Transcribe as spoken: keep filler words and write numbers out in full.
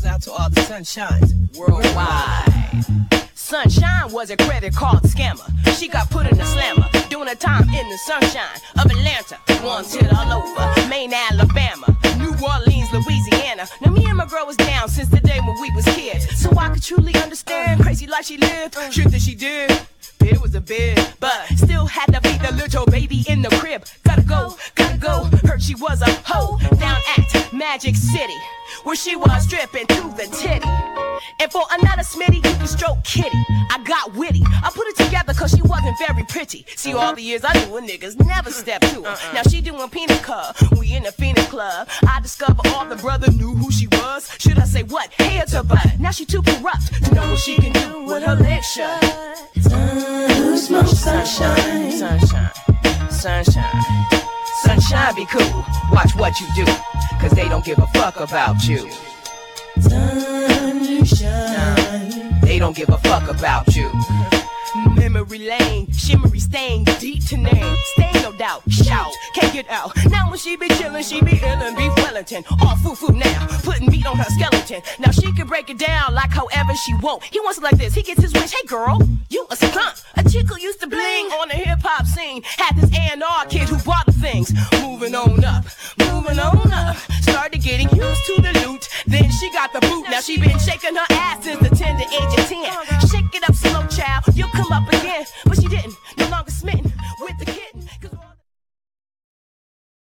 out to all the sunshines worldwide. Sunshine was a credit card scammer. She got put in a slammer, doing her time in the sunshine of Atlanta. Once hit all over, Maine, Alabama, New Orleans, Louisiana. Now me and my girl was down since the day when we was kids, so I could truly understand crazy life she lived, shit that she did. It was a bit, but still had to feed the little baby in the crib. Gotta go, gotta go. Heard she was a hoe down at Magic City, where she was stripping to the titty. And for another smitty, you can stroke kitty. I got witty. I put it together cause she wasn't very pretty. See, all the years I knew her, niggas never stepped to her. Now she doing peanut cup, we in the Phoenix Club. I discovered all the brother knew who she was. Should I say what? Head to butt. Now she too corrupt to know what she can do with her legs shut. Sun, smoke, sunshine, sunshine, sunshine, sunshine be cool. Watch what you do, cause they don't give a fuck about you. Sunshine, they don't give a fuck about you. Memory lane, shimmery stain, deep to name. Stain no doubt, shout, can't get out. Now when she be chillin', she be illin' beef Wellington. All foo-foo now, putting meat on her skeleton. Now she can break it down like however she want. He wants it like this, he gets his wish. Hey girl, you a skunk. A chick who used to bling on the hip-hop scene. Had this A and R kid who bought the things. Moving on up, moving on up. Started getting used to the loot. Then she got the boot. Now she been shaking her ass since the tender age of ten. Shake it up slow, child, you'll come up again. But she